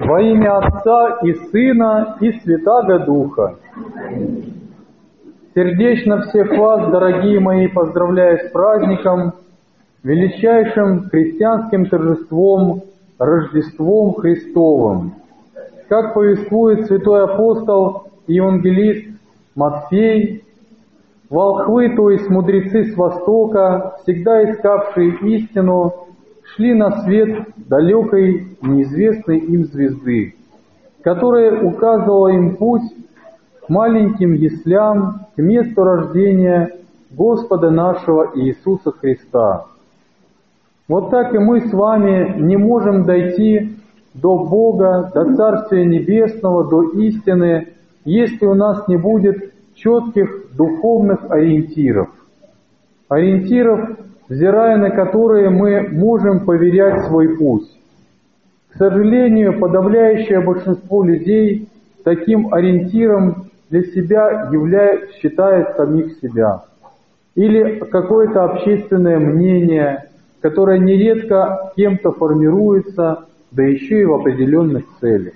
Во имя Отца и Сына и Святаго Духа. Сердечно всех вас, дорогие мои, поздравляю с праздником, величайшим христианским торжеством, Рождеством Христовым. Как повествует святой апостол и евангелист Матфей, волхвы, то есть мудрецы с Востока, всегда искавшие истину, шли на свет далекой, неизвестной им звезды, которая указывала им путь к маленьким яслям, к месту рождения Господа нашего Иисуса Христа. Вот так и мы с вами не можем дойти до Бога, до Царствия Небесного, до истины, если у нас не будет четких духовных ориентиров. Ориентиров, взирая на которые мы можем поверять свой путь. К сожалению, подавляющее большинство людей таким ориентиром для себя считает самих себя. Или какое-то общественное мнение, которое нередко кем-то формируется, да еще и в определенных целях.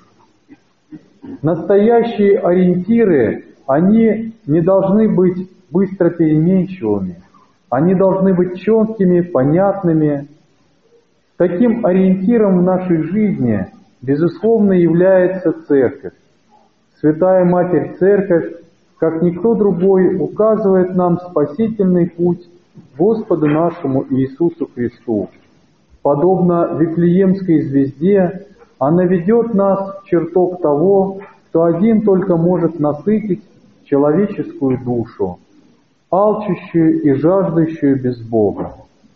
Настоящие ориентиры, они не должны быть быстро переменчивыми. Они должны быть четкими, понятными. Таким ориентиром в нашей жизни, безусловно, является Церковь. Святая Матерь Церковь, как никто другой, указывает нам спасительный путь Господу нашему Иисусу Христу. Подобно Вифлеемской звезде, она ведет нас в чертог того, кто один только может насытить человеческую душу, алчущую и жаждущую без Бога.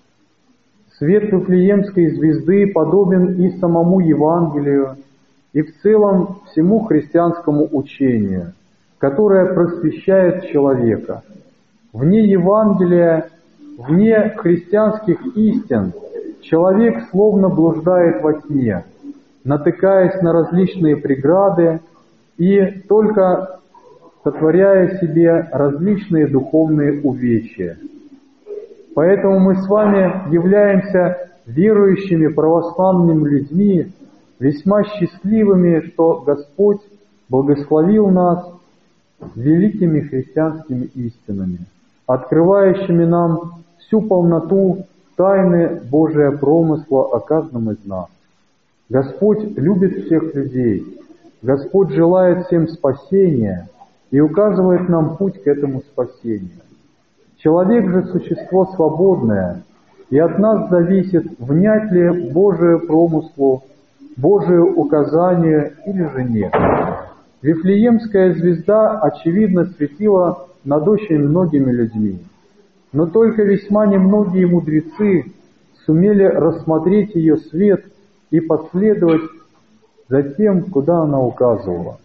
Свет Вифлеемской звезды подобен и самому Евангелию, и в целом всему христианскому учению, которое просвещает человека. Вне Евангелия, вне христианских истин, человек словно блуждает во тьме, натыкаясь на различные преграды и только сотворяя себе различные духовные увечья. Поэтому мы с вами являемся верующими православными людьми, весьма счастливыми, что Господь благословил нас великими христианскими истинами, открывающими нам всю полноту тайны Божия промысла о каждом из нас. Господь любит всех людей, Господь желает всем спасения и указывает нам путь к этому спасению. Человек же существо свободное, и от нас зависит, внять ли Божию промыслу, Божию указанию или же нет. Вифлеемская звезда, очевидно, светила над очень многими людьми, но только весьма немногие мудрецы сумели рассмотреть ее свет и последовать за тем, куда она указывала.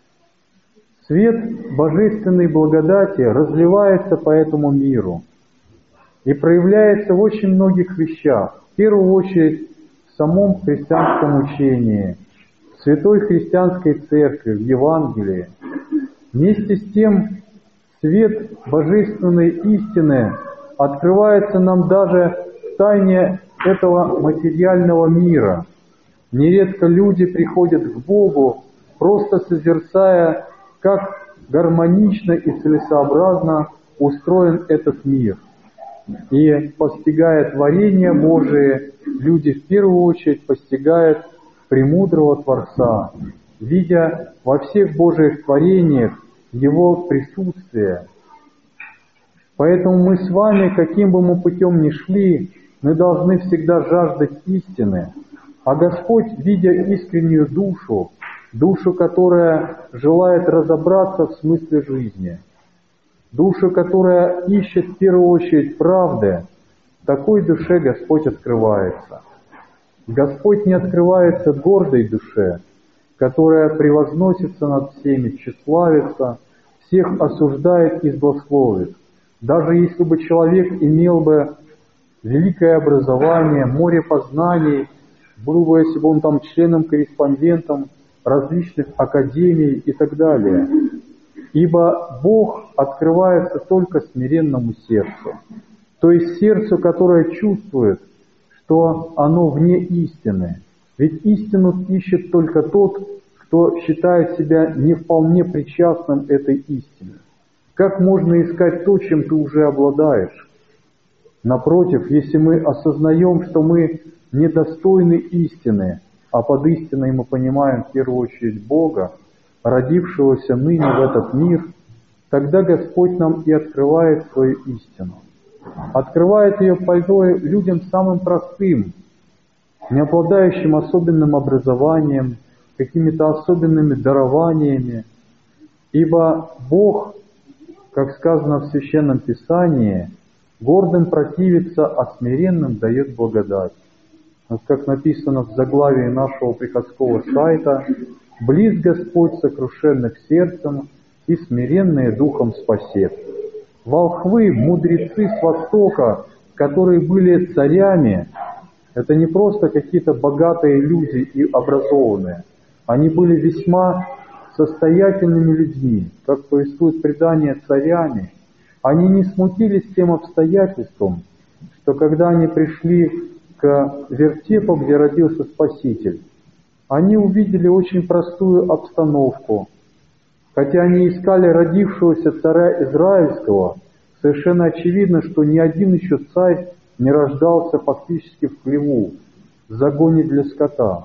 Свет божественной благодати разливается по этому миру и проявляется в очень многих вещах. В первую очередь в самом христианском учении, в святой христианской церкви, в Евангелии. Вместе с тем, свет божественной истины открывается нам даже в тайне этого материального мира. Нередко люди приходят к Богу, просто созерцая, как гармонично и целесообразно устроен этот мир. И постигая творение Божие, люди в первую очередь постигают премудрого Творца, видя во всех Божьих творениях Его присутствие. Поэтому мы с вами, каким бы мы путем ни шли, мы должны всегда жаждать истины. А Господь, видя искреннюю душу, которая желает разобраться в смысле жизни, душу, которая ищет в первую очередь правды, такой душе Господь открывается. Господь не открывается гордой душе, которая превозносится над всеми, тщеславится, всех осуждает и злословит. Даже если бы человек имел бы великое образование, море познаний, был бы, если бы он там членом-корреспондентом различных академий и так далее. Ибо Бог открывается только смиренному сердцу, то есть сердцу, которое чувствует, что оно вне истины, Ведь истину ищет только тот, кто считает себя не вполне причастным этой истине. Как можно искать то, чем ты уже обладаешь? Напротив, если мы осознаем, что мы недостойны истины, а под истиной мы понимаем в первую очередь Бога, родившегося ныне в этот мир, тогда Господь нам и открывает свою истину. Открывает ее порой людям самым простым, не обладающим особенным образованием, какими-то особенными дарованиями, ибо Бог, как сказано в Священном Писании, гордым противится, а смиренным дает благодать. Вот как написано в заглавии нашего приходского сайта: «Близ Господь сокрушенных сердцем и смиренные духом спасет». Волхвы, мудрецы с Востока, которые были царями, это не просто какие-то богатые люди и образованные. Они были весьма состоятельными людьми, как повествует предание, царями. Они не смутились тем обстоятельством, что когда они пришли к вертепу, где родился Спаситель, они увидели очень простую обстановку. Хотя они искали родившегося царя Израильского, совершенно очевидно, что ни один еще царь не рождался фактически в хлеву, в загоне для скота.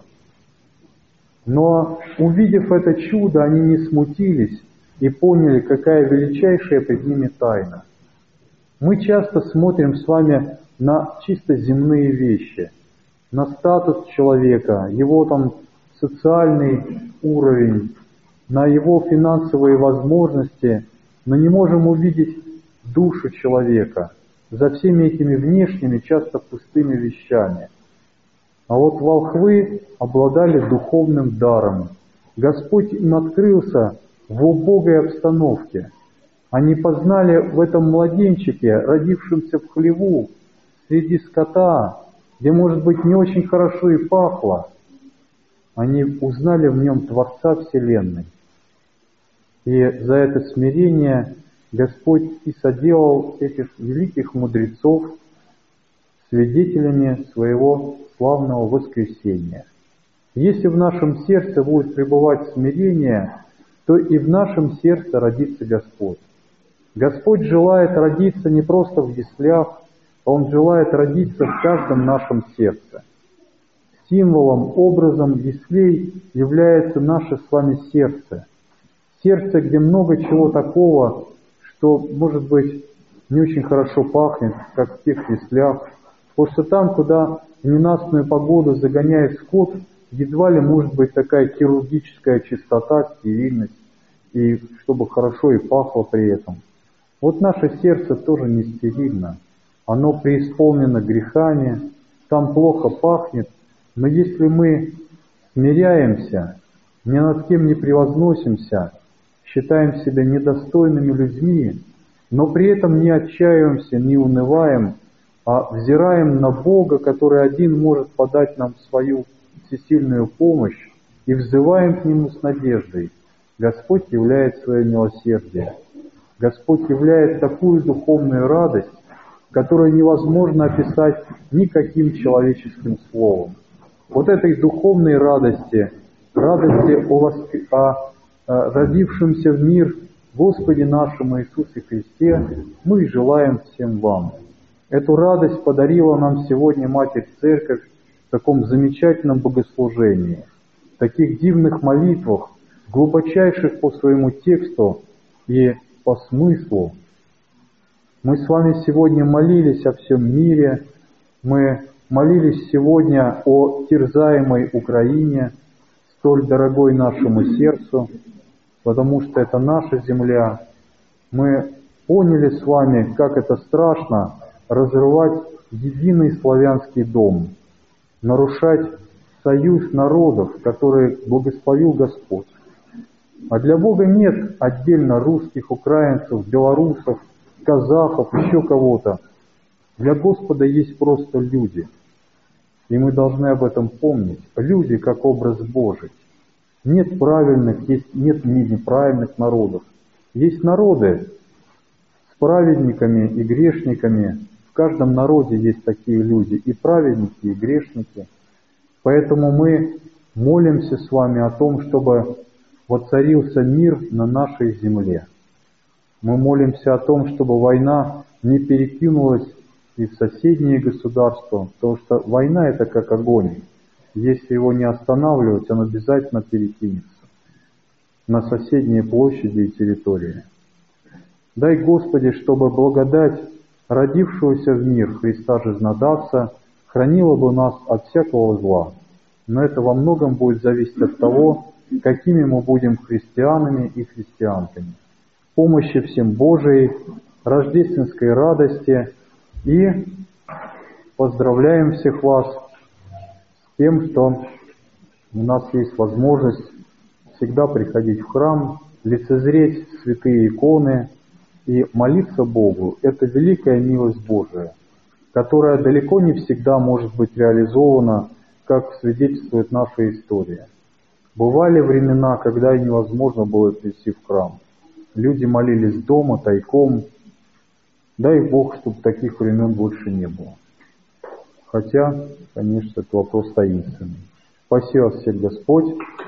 Но, увидев это чудо, они не смутились и поняли, какая величайшая пред ними тайна. Мы часто смотрим с вами на чисто земные вещи, на статус человека, его социальный уровень, на его финансовые возможности, но не можем увидеть душу человека за всеми этими внешними, часто пустыми вещами. А вот волхвы обладали духовным даром. Господь им открылся в убогой обстановке. Они познали в этом младенчике, родившемся в хлеву, среди скота, где, может быть, не очень хорошо и пахло, они узнали в нем Творца Вселенной. И за это смирение Господь и соделал этих великих мудрецов свидетелями своего славного воскресения. Если в нашем сердце будет пребывать смирение, то и в нашем сердце родится Господь. Господь желает родиться не просто в яслях, а Он желает родиться в каждом нашем сердце. Символом, образом яслей является наше с вами сердце. Сердце, где много чего такого, что, может быть, не очень хорошо пахнет, как в тех яслях. Потому что там, куда в ненастную погоду загоняет скот, едва ли может быть такая хирургическая чистота, стерильность, и чтобы хорошо и пахло при этом. Вот наше сердце тоже не стерильно. Оно преисполнено грехами, там плохо пахнет, но если мы смиряемся, ни над кем не превозносимся, считаем себя недостойными людьми, но при этом не отчаиваемся, не унываем, а взираем на Бога, который один может подать нам свою всесильную помощь, и взываем к Нему с надеждой. Господь являет свое милосердие. Господь являет такую духовную радость, которую невозможно описать никаким человеческим словом. Вот этой духовной радости, о родившемся в мир Господе нашему Иисусе Христе, мы и желаем всем вам. Эту радость подарила нам сегодня Матерь Церковь в таком замечательном богослужении, в таких дивных молитвах, глубочайших по своему тексту и по смыслу. Мы с вами сегодня молились о всем мире, мы молились сегодня о терзаемой Украине, столь дорогой нашему сердцу, потому что это наша земля. Мы поняли с вами, как это страшно разрывать единый славянский дом, нарушать союз народов, который благословил Господь. А для Бога нет отдельно русских, украинцев, белорусов, казахов, еще кого-то. Для Господа есть просто люди. И мы должны об этом помнить. Люди как образ Божий. Нет правильных, нет неправильных народов. Есть народы с праведниками и грешниками. В каждом народе есть такие люди, и праведники, и грешники. Поэтому мы молимся с вами о том, чтобы воцарился мир на нашей земле. Мы молимся о том, чтобы война не перекинулась и в соседние государства, потому что война — это как огонь. Если его не останавливать, он обязательно перекинется на соседние площади и территории. Дай, Господи, чтобы благодать родившегося в мир Христа Жизнодавца хранила бы нас от всякого зла. Но это во многом будет зависеть от того, какими мы будем христианами и христианками. Помощи всем Божией, рождественской радости, и поздравляем всех вас с тем, что у нас есть возможность всегда приходить в храм, лицезреть святые иконы и молиться Богу. Это великая милость Божия, которая далеко не всегда может быть реализована, как свидетельствует наша история. Бывали времена, когда и невозможно было прийти в храм. Люди молились дома, тайком. Дай Бог, чтобы таких времен больше не было. Хотя, конечно, это вопрос таинственный. Спаси вас всех Господь.